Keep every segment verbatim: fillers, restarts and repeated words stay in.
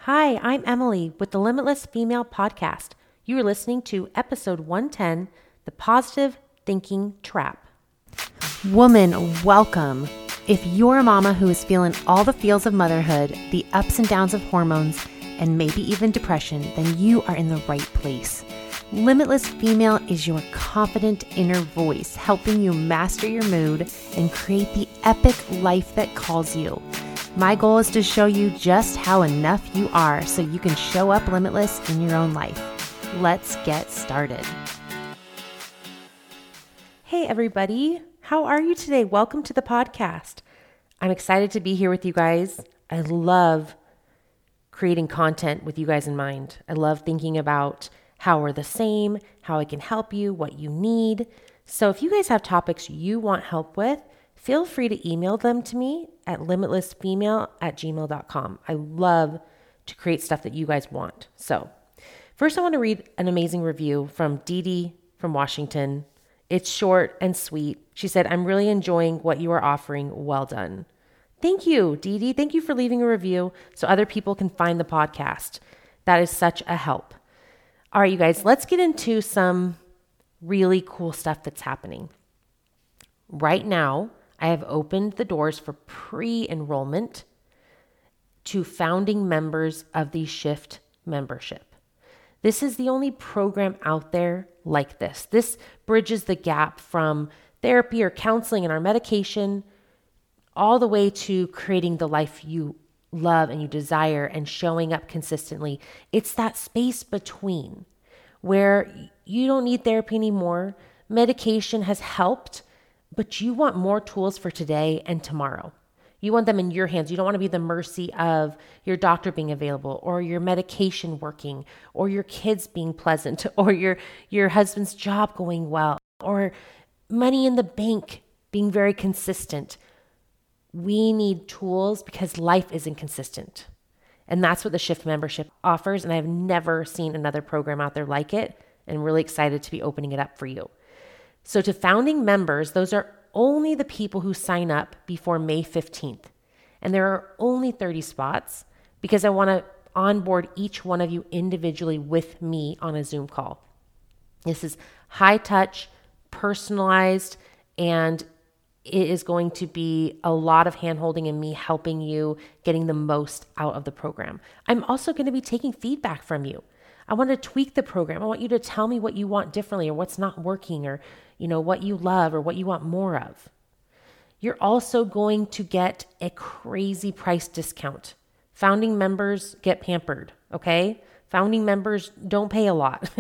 Hi, I'm Emily with the Limitless Female Podcast. You are listening to episode one ten, The Positive Thinking Trap. Woman, welcome. If you're a mama who is feeling all the feels of motherhood, the ups and downs of hormones, and maybe even depression, then you are in the right place. Limitless Female is your confident inner voice, helping you master your mood and create the epic life that calls you. My goal is to show you just how enough you are so you can show up limitless in your own life. Let's get started. Hey everybody, how are you today? Welcome to the podcast. I'm excited to be here with you guys. I love creating content with you guys in mind. I love thinking about how we're the same, how I can help you, what you need. So if you guys have topics you want help with, feel free to email them to me at limitlessfemale at gmail dot com. I love to create stuff that you guys want. So first I want to read an amazing review from Dee Dee from Washington. It's short and sweet. She said, I'm really enjoying what you are offering. Well done. Thank you, Dee Dee. Thank you for leaving a review so other people can find the podcast. That is such a help. All right, you guys, let's get into some really cool stuff that's happening. Right now, I have opened the doors for pre-enrollment to founding members of the Shift membership. This is the only program out there like this. This bridges the gap from therapy or counseling and our medication all the way to creating the life you love and you desire and showing up consistently. It's that space between where you don't need therapy anymore. Medication has helped, but you want more tools for today and tomorrow. You want them in your hands. You don't want to be the mercy of your doctor being available or your medication working or your kids being pleasant or your, your husband's job going well or money in the bank being very consistent. We need tools because life is inconsistent. And that's what the Shift membership offers. And I've never seen another program out there like it. And I'm really excited to be opening it up for you. So to founding members, those are only the people who sign up before May fifteenth. And there are only thirty spots because I want to onboard each one of you individually with me on a Zoom call. This is high touch, personalized, and it is going to be a lot of hand-holding and me helping you getting the most out of the program. I'm also going to be taking feedback from you. I want to tweak the program. I want you to tell me what you want differently or what's not working or, you know, what you love or what you want more of. You're also going to get a crazy price discount. Founding members get pampered, okay? Founding members don't pay a lot.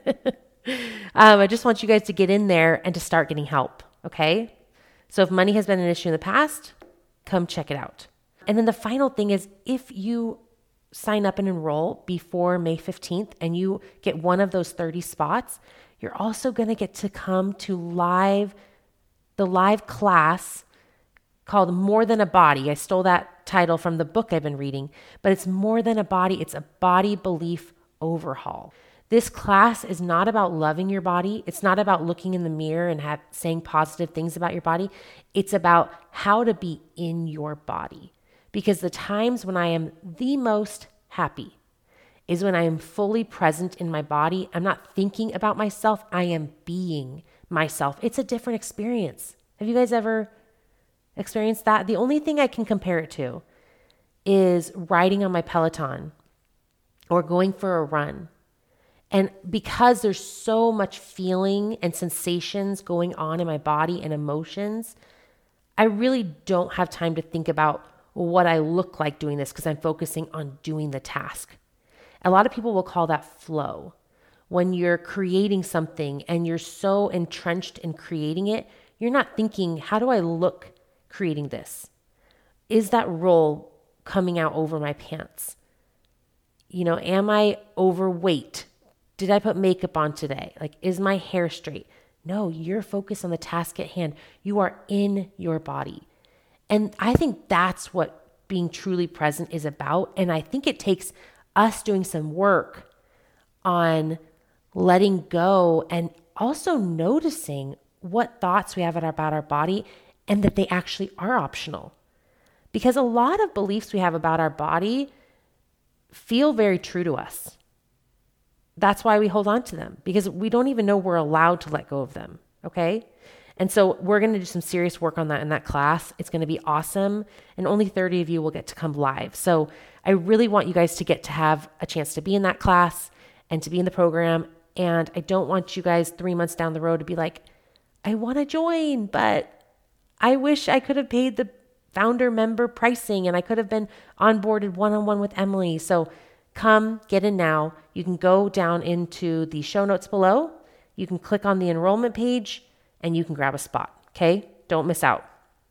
um, I just want you guys to get in there and to start getting help, okay? So if money has been an issue in the past, come check it out. And then the final thing is if you sign up and enroll before May fifteenth and you get one of those thirty spots, you're also going to get to come to live, the live class called More Than a Body. I stole that title from the book I've been reading, but it's more than a body. It's a body belief overhaul. This class is not about loving your body. It's not about looking in the mirror and have, saying positive things about your body. It's about how to be in your body. Because the times when I am the most happy is when I am fully present in my body. I'm not thinking about myself. I am being myself. It's a different experience. Have you guys ever experienced that? The only thing I can compare it to is riding on my Peloton or going for a run. And because there's so much feeling and sensations going on in my body and emotions, I really don't have time to think about what I look like doing this because I'm focusing on doing the task. A lot of people will call that flow. When you're creating something and you're so entrenched in creating it, you're not thinking, how do I look creating this? Is that roll coming out over my pants? You know, am I overweight? Did I put makeup on today? Like, is my hair straight? No, you're focused on the task at hand. You are in your body. And I think that's what being truly present is about. And I think it takes us doing some work on letting go and also noticing what thoughts we have about our body and that they actually are optional. Because a lot of beliefs we have about our body feel very true to us. That's why we hold on to them, because we don't even know we're allowed to let go of them. Okay. And so we're going to do some serious work on that in that class. It's going to be awesome. And only thirty of you will get to come live. So I really want you guys to get to have a chance to be in that class and to be in the program. And I don't want you guys three months down the road to be like, I want to join, but I wish I could have paid the founder member pricing and I could have been onboarded one-on-one with Emily. So come get in now. You can go down into the show notes below. You can click on the enrollment page and you can grab a spot. Okay. Don't miss out.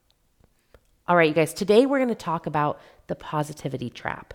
All right, you guys, today we're going to talk about the positivity trap.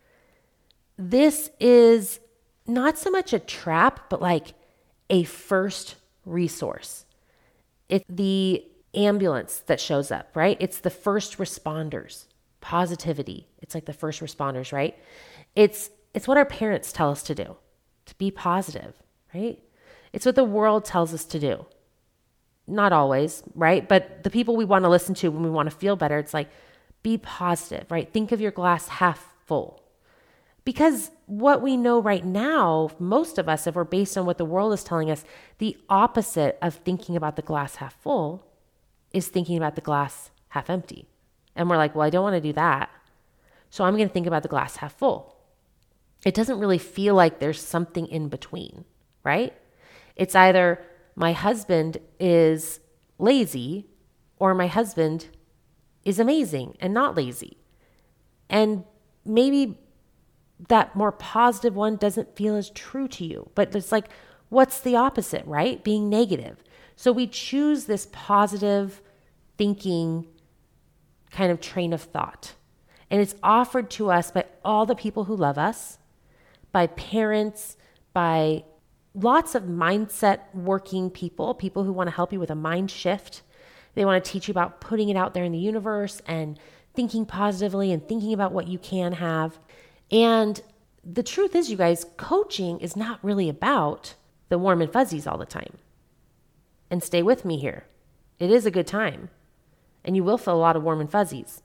This is not so much a trap, but like a first resource. It's the ambulance that shows up, right? It's the first responders. Positivity. It's like the first responders, right? It's it's what our parents tell us to do, to be positive, right? It's what the world tells us to do. Not always, right? But the people we want to listen to when we want to feel better, it's like, be positive, right? Think of your glass half full. Because what we know right now, most of us, if we're based on what the world is telling us, the opposite of thinking about the glass half full is thinking about the glass half empty. And we're like, well, I don't want to do that. So I'm going to think about the glass half full. It doesn't really feel like there's something in between, right? It's either my husband is lazy or my husband is amazing and not lazy. And maybe that more positive one doesn't feel as true to you, but it's like, what's the opposite, right? Being negative. So we choose this positive thinking kind of train of thought. And it's offered to us by all the people who love us, by parents, by lots of mindset working people, people who want to help you with a mind shift. They want to teach you about putting it out there in the universe and thinking positively and thinking about what you can have. And the truth is, you guys, coaching is not really about the warm and fuzzies all the time. And stay with me here. It is a good time. And you will feel a lot of warm and fuzzies.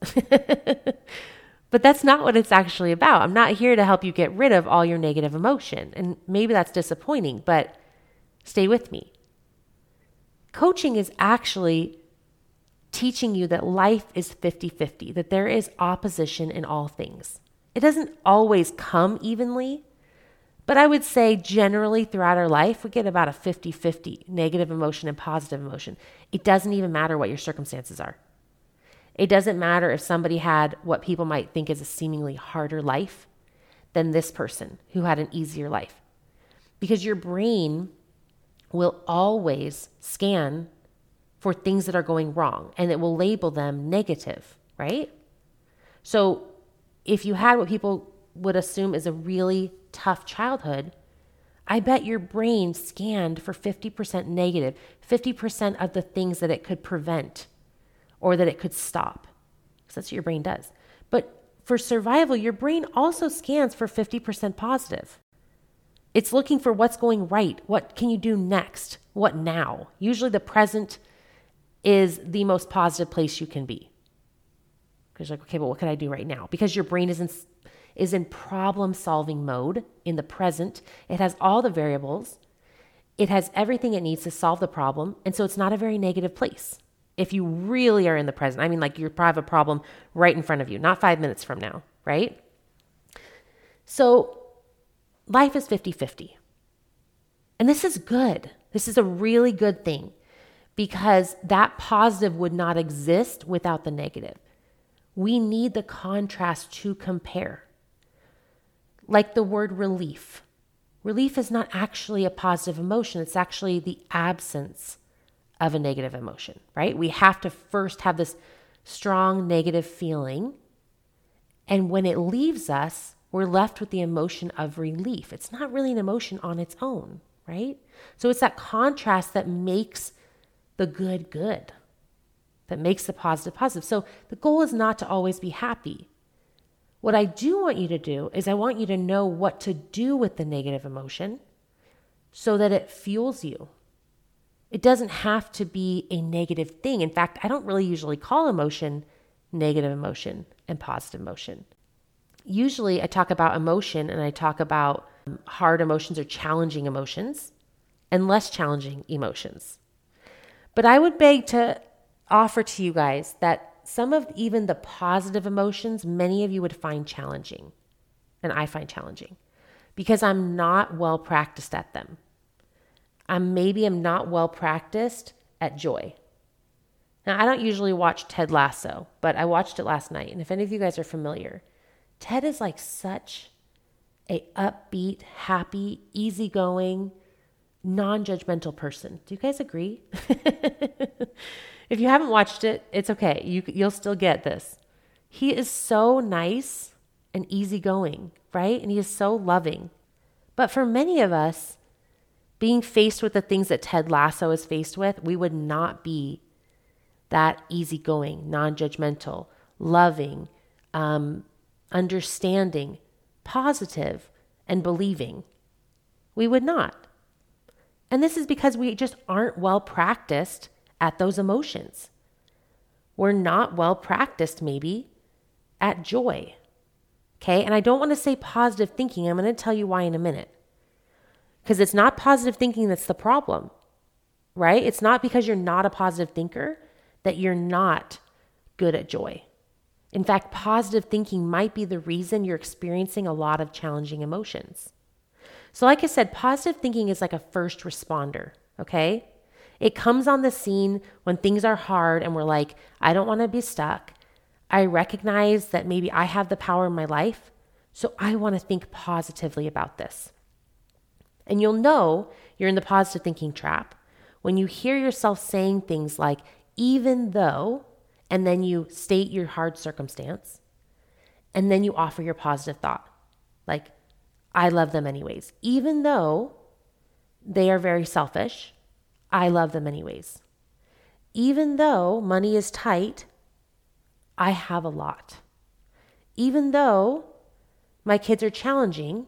But that's not what it's actually about. I'm not here to help you get rid of all your negative emotion. And maybe that's disappointing, but stay with me. Coaching is actually teaching you that life is fifty-fifty, that there is opposition in all things. It doesn't always come evenly, but I would say generally throughout our life, we get about a fifty-fifty negative emotion and positive emotion. It doesn't even matter what your circumstances are. It doesn't matter if somebody had what people might think is a seemingly harder life than this person who had an easier life. Because your brain will always scan for things that are going wrong and it will label them negative, right? So if you had what people would assume is a really tough childhood, I bet your brain scanned for fifty percent negative, fifty percent of the things that it could prevent or that it could stop. Because that's what your brain does. But for survival, your brain also scans for fifty percent positive. It's looking for what's going right. What can you do next? What now? Usually the present is the most positive place you can be. Because you're like, okay, but what can I do right now? Because your brain is in, is in problem-solving mode in the present. It has all the variables. It has everything it needs to solve the problem. And so it's not a very negative place. If you really are in the present, I mean, like you probably have a problem right in front of you, not five minutes from now, right? So life is fifty-fifty. And this is good. This is a really good thing because that positive would not exist without the negative. We need the contrast to compare. Like the word relief. Relief is not actually a positive emotion. It's actually the absence of a negative emotion, right? We have to first have this strong negative feeling. And when it leaves us, we're left with the emotion of relief. It's not really an emotion on its own, right? So it's that contrast that makes the good good, that makes the positive positive. So the goal is not to always be happy. What I do want you to do is I want you to know what to do with the negative emotion so that it fuels you. It doesn't have to be a negative thing. In fact, I don't really usually call emotion negative emotion and positive emotion. Usually I talk about emotion and I talk about hard emotions or challenging emotions and less challenging emotions. But I would beg to offer to you guys that some of even the positive emotions, many of you would find challenging, and I find challenging because I'm not well practiced at them. I'm maybe I'm not well practiced at joy. Now, I don't usually watch Ted Lasso, but I watched it last night. And if any of you guys are familiar, Ted is like such a upbeat, happy, easygoing, non-judgmental person. Do you guys agree? If you haven't watched it, it's okay. You, you'll still get this. He is so nice and easygoing, right? And he is so loving. But for many of us, being faced with the things that Ted Lasso is faced with, we would not be that easygoing, non-judgmental, loving, um, understanding, positive, and believing. We would not. And this is because we just aren't well practiced at those emotions. We're not well practiced maybe at joy. Okay? And I don't want to say positive thinking. I'm going to tell you why in a minute. Because it's not positive thinking that's the problem, right? It's not because you're not a positive thinker that you're not good at joy. In fact, positive thinking might be the reason you're experiencing a lot of challenging emotions. So like I said, positive thinking is like a first responder, okay? It comes on the scene when things are hard and we're like, I don't want to be stuck. I recognize that maybe I have the power in my life, so I want to think positively about this. And you'll know you're in the positive thinking trap when you hear yourself saying things like, even though, and then you state your hard circumstance, and then you offer your positive thought. Like, I love them anyways. Even though they are very selfish, I love them anyways. Even though money is tight, I have a lot. Even though my kids are challenging,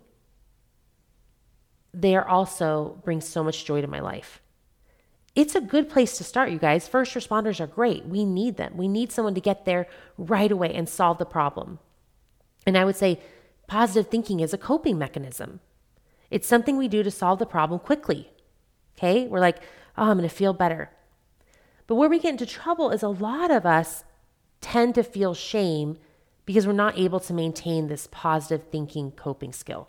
they are also bring so much joy to my life. It's a good place to start, you guys. First responders are great. We need them. We need someone to get there right away and solve the problem. And I would say positive thinking is a coping mechanism. It's something we do to solve the problem quickly. Okay? We're like, oh, I'm going to feel better. But where we get into trouble is a lot of us tend to feel shame because we're not able to maintain this positive thinking coping skill.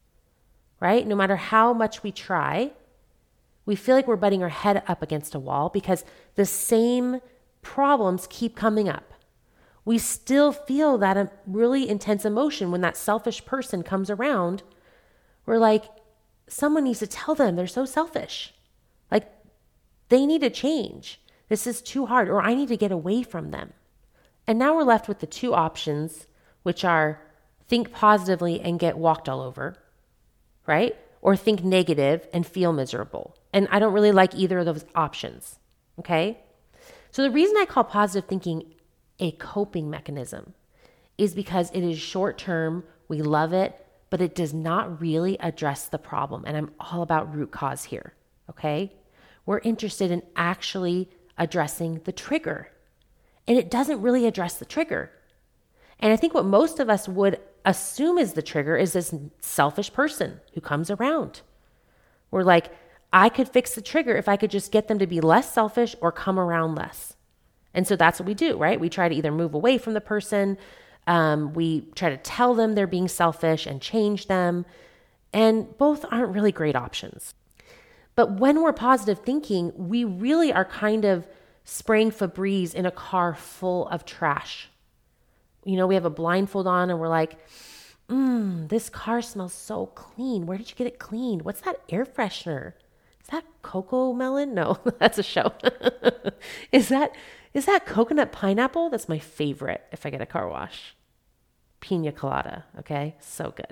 Right? No matter how much we try, we feel like we're butting our head up against a wall because the same problems keep coming up. We still feel that really intense emotion when that selfish person comes around. We're like, someone needs to tell them they're so selfish. Like, they need to change. This is too hard, or I need to get away from them. And now we're left with the two options, which are think positively and get walked all over, right? Or think negative and feel miserable. And I don't really like either of those options, okay? So the reason I call positive thinking a coping mechanism is because it is short-term, we love it, but it does not really address the problem. And I'm all about root cause here, okay? We're interested in actually addressing the trigger. And it doesn't really address the trigger. And I think what most of us would assume is the trigger is this selfish person who comes around. We're like, I could fix the trigger if I could just get them to be less selfish or come around less. And so that's what we do, right? We try to either move away from the person. Um, we try to tell them they're being selfish and change them. And both aren't really great options. But when we're positive thinking, we really are kind of spraying Febreze in a car full of trash. You know, we have a blindfold on and we're like, mmm, this car smells so clean. Where did you get it cleaned? What's that air freshener? Is that cocoa melon? No, that's a show. Is that is that coconut pineapple? That's my favorite if I get a car wash. Pina colada, okay? So good.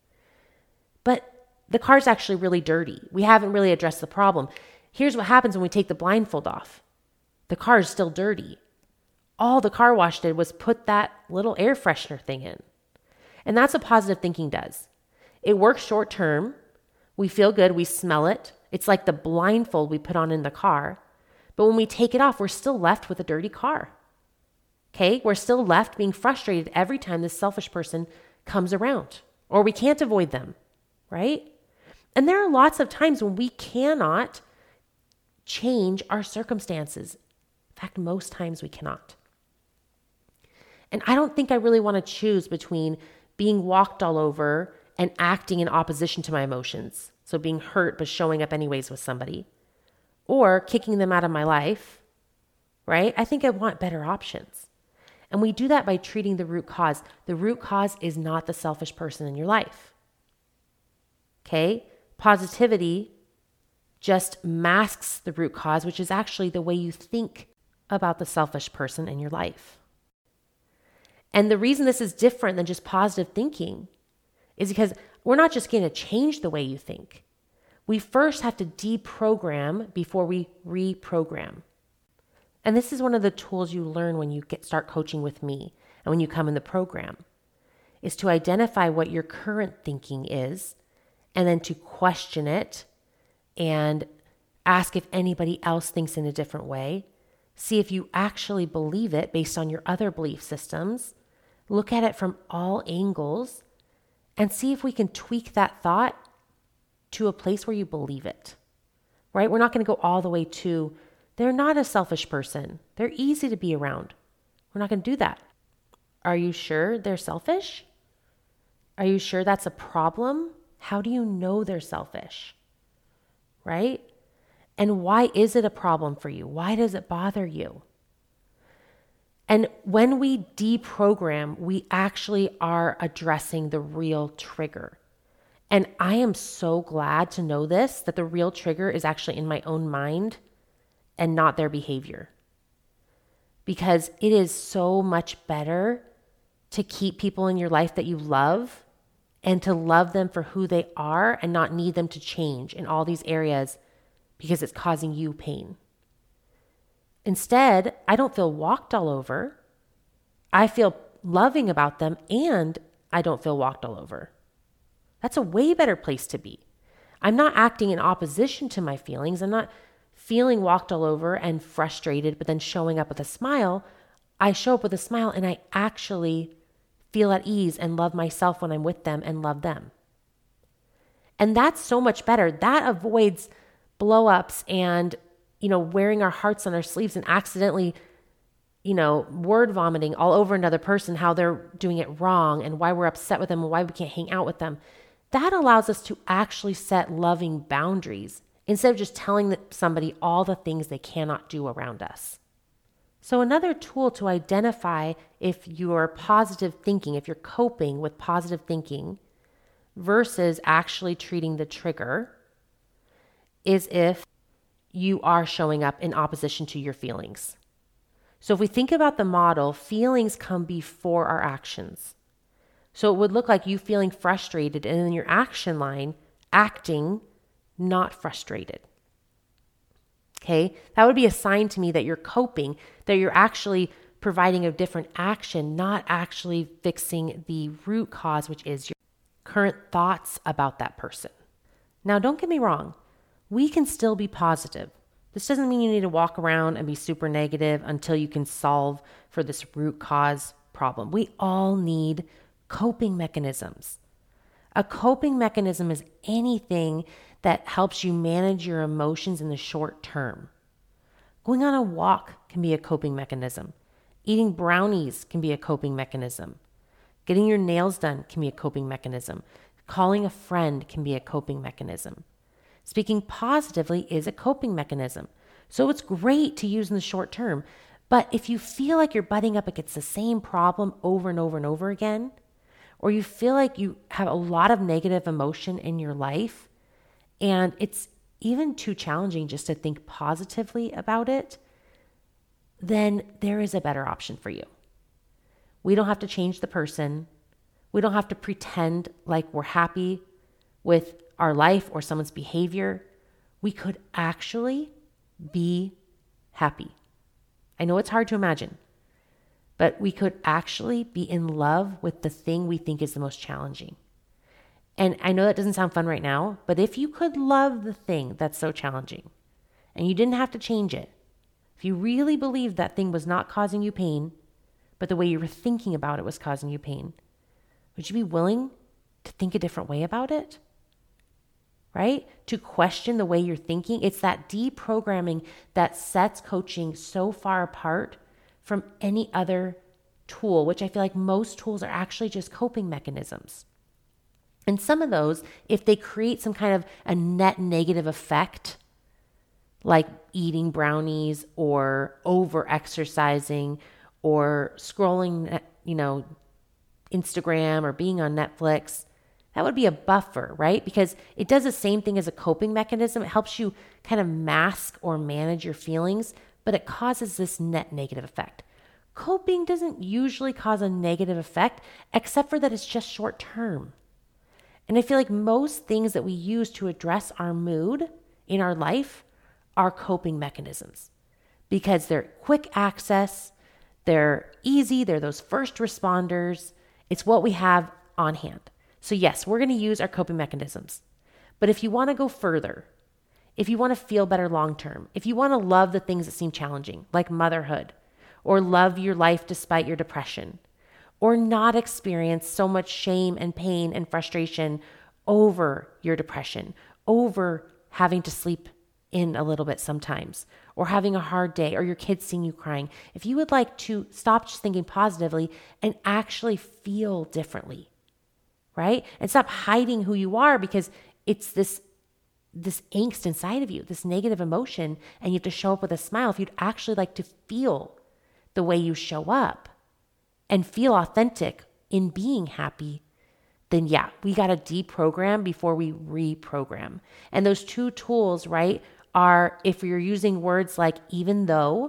But the car's actually really dirty. We haven't really addressed the problem. Here's what happens when we take the blindfold off. The car is still dirty. All the car wash did was put that little air freshener thing in. And that's what positive thinking does. It works short term. We feel good. We smell it. It's like the blindfold we put on in the car. But when we take it off, we're still left with a dirty car. Okay? We're still left being frustrated every time this selfish person comes around, or we can't avoid them, right? And there are lots of times when we cannot change our circumstances. In fact, most times we cannot. And I don't think I really want to choose between being walked all over and acting in opposition to my emotions. So being hurt, but showing up anyways with somebody, or kicking them out of my life, right? I think I want better options. And we do that by treating the root cause. The root cause is not the selfish person in your life. Okay? Positivity just masks the root cause, which is actually the way you think about the selfish person in your life. And the reason this is different than just positive thinking is because we're not just going to change the way you think. We first have to deprogram before we reprogram. And this is one of the tools you learn when you get start coaching with me and when you come in the program, is to identify what your current thinking is and then to question it and ask if anybody else thinks in a different way. See if you actually believe it based on your other belief systems. Look at it from all angles and see if we can tweak that thought to a place where you believe it, right? We're not going to go all the way to, they're not a selfish person. They're easy to be around. We're not going to do that. Are you sure they're selfish? Are you sure that's a problem? How do you know they're selfish, right? And why is it a problem for you? Why does it bother you? And when we deprogram, we actually are addressing the real trigger. And I am so glad to know this, that the real trigger is actually in my own mind and not their behavior. Because it is so much better to keep people in your life that you love and to love them for who they are and not need them to change in all these areas because it's causing you pain. Instead, I don't feel walked all over. I feel loving about them and I don't feel walked all over. That's a way better place to be. I'm not acting in opposition to my feelings. I'm not feeling walked all over and frustrated, but then showing up with a smile. I show up with a smile and I actually feel at ease and love myself when I'm with them and love them. And that's so much better. That avoids blow-ups and you know, wearing our hearts on our sleeves and accidentally, you know, word vomiting all over another person, how they're doing it wrong and why we're upset with them and why we can't hang out with them. That allows us to actually set loving boundaries instead of just telling somebody all the things they cannot do around us. So another tool to identify if you're positive thinking, if you're coping with positive thinking versus actually treating the trigger, is if you are showing up in opposition to your feelings. So if we think about the model, feelings come before our actions. So it would look like you feeling frustrated and in your action line, acting not frustrated. Okay, that would be a sign to me that you're coping, that you're actually providing a different action, not actually fixing the root cause, which is your current thoughts about that person. Now, don't get me wrong. We can still be positive. This doesn't mean you need to walk around and be super negative until you can solve for this root cause problem. We all need coping mechanisms. A coping mechanism is anything that helps you manage your emotions in the short term. Going on a walk can be a coping mechanism. Eating brownies can be a coping mechanism. Getting your nails done can be a coping mechanism. Calling a friend can be a coping mechanism. Speaking positively is a coping mechanism. So it's great to use in the short term. But if you feel like you're butting up against the same problem over and over and over again, or you feel like you have a lot of negative emotion in your life, and it's even too challenging just to think positively about it, then there is a better option for you. We don't have to change the person. We don't have to pretend like we're happy with our life or someone's behavior. We could actually be happy. I know it's hard to imagine, but we could actually be in love with the thing we think is the most challenging. And I know that doesn't sound fun right now, but if you could love the thing that's so challenging and you didn't have to change it, if you really believed that thing was not causing you pain, but the way you were thinking about it was causing you pain, Would you be willing to think a different way about it? Right? To question the way you're thinking. It's that deprogramming that sets coaching so far apart from any other tool, which I feel like most tools are actually just coping mechanisms. And some of those, if they create some kind of a net negative effect, like eating brownies or over exercising or scrolling, you know, Instagram or being on Netflix, that would be a buffer, right? Because it does the same thing as a coping mechanism. It helps you kind of mask or manage your feelings, but it causes this net negative effect. Coping doesn't usually cause a negative effect, except for that it's just short term. And I feel like most things that we use to address our mood in our life are coping mechanisms because they're quick access, they're easy, they're those first responders. It's what we have on hand. So yes, we're going to use our coping mechanisms. But if you want to go further, if you want to feel better long-term, if you want to love the things that seem challenging, like motherhood, or love your life despite your depression, or not experience so much shame and pain and frustration over your depression, over having to sleep in a little bit sometimes, or having a hard day, or your kids seeing you crying, if you would like to stop just thinking positively and actually feel differently, right? And stop hiding who you are because it's this this angst inside of you, this negative emotion, and you have to show up with a smile. If you'd actually like to feel the way you show up and feel authentic in being happy, then yeah, we got to deprogram before we reprogram. And those two tools, right, are if you're using words like even though,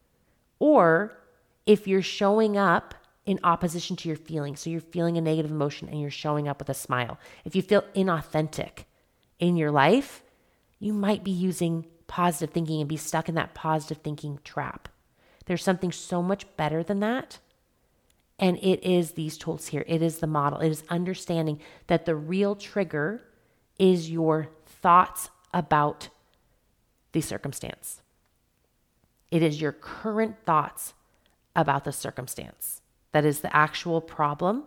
or if you're showing up in opposition to your feelings. So you're feeling a negative emotion and you're showing up with a smile. If you feel inauthentic in your life, you might be using positive thinking and be stuck in that positive thinking trap. There's something so much better than that. And it is these tools here. It is the model. It is understanding that the real trigger is your thoughts about the circumstance. It is your current thoughts about the circumstance. That is the actual problem.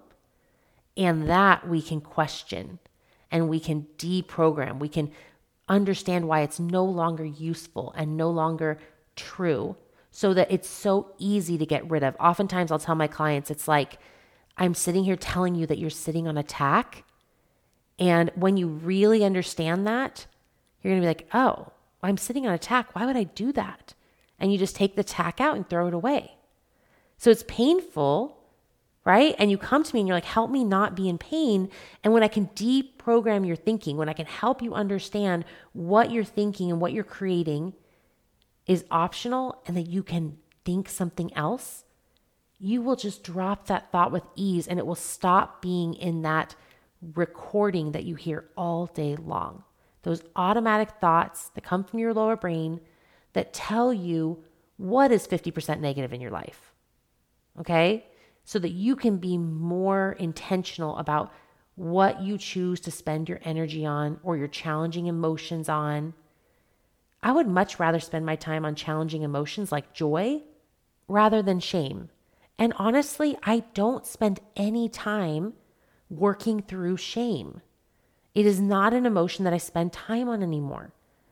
And that we can question and we can deprogram. We can understand why it's no longer useful and no longer true, so that it's so easy to get rid of. Oftentimes I'll tell my clients, it's like, I'm sitting here telling you that you're sitting on a tack. And when you really understand that, you're going to be like, oh, I'm sitting on a tack. Why would I do that? And you just take the tack out and throw it away. So it's painful, right? And you come to me and you're like, help me not be in pain. And when I can deprogram your thinking, when I can help you understand what you're thinking and what you're creating is optional and that you can think something else, you will just drop that thought with ease and it will stop being in that recording that you hear all day long. Those automatic thoughts that come from your lower brain that tell you what is fifty percent negative in your life. Okay? So that you can be more intentional about what you choose to spend your energy on or your challenging emotions on. I would much rather spend my time on challenging emotions like joy rather than shame. And honestly, I don't spend any time working through shame. It is not an emotion that I spend time on anymore.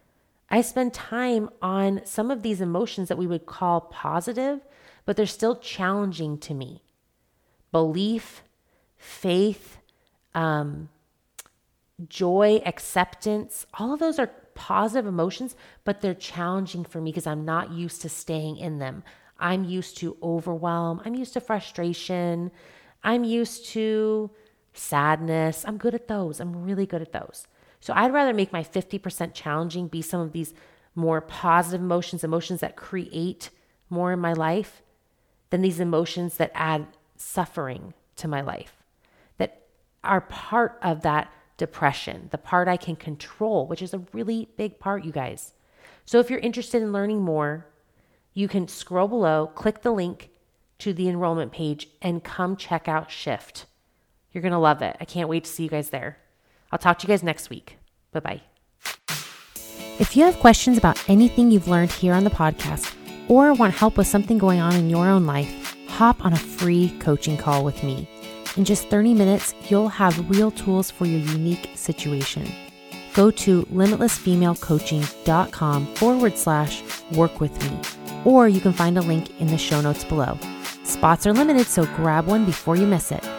I spend time on some of these emotions that we would call positive, but they're still challenging to me. Belief, faith, um, joy, acceptance, all of those are positive emotions, but they're challenging for me because I'm not used to staying in them. I'm used to overwhelm. I'm used to frustration. I'm used to sadness. I'm good at those. I'm really good at those. So I'd rather make my fifty percent challenging be some of these more positive emotions, emotions that create more in my life than these emotions that add suffering to my life, that are part of that depression, the part I can control, which is a really big part, you guys. So if you're interested in learning more, you can scroll below, click the link to the enrollment page, and come check out Shift. You're going to love it. I can't wait to see you guys there. I'll talk to you guys next week. Bye-bye. If you have questions about anything you've learned here on the podcast or want help with something going on in your own life, hop on a free coaching call with me. In just thirty minutes, you'll have real tools for your unique situation. Go to limitlessfemalecoaching.com forward slash work with me, or you can find a link in the show notes below. Spots are limited, so grab one before you miss it.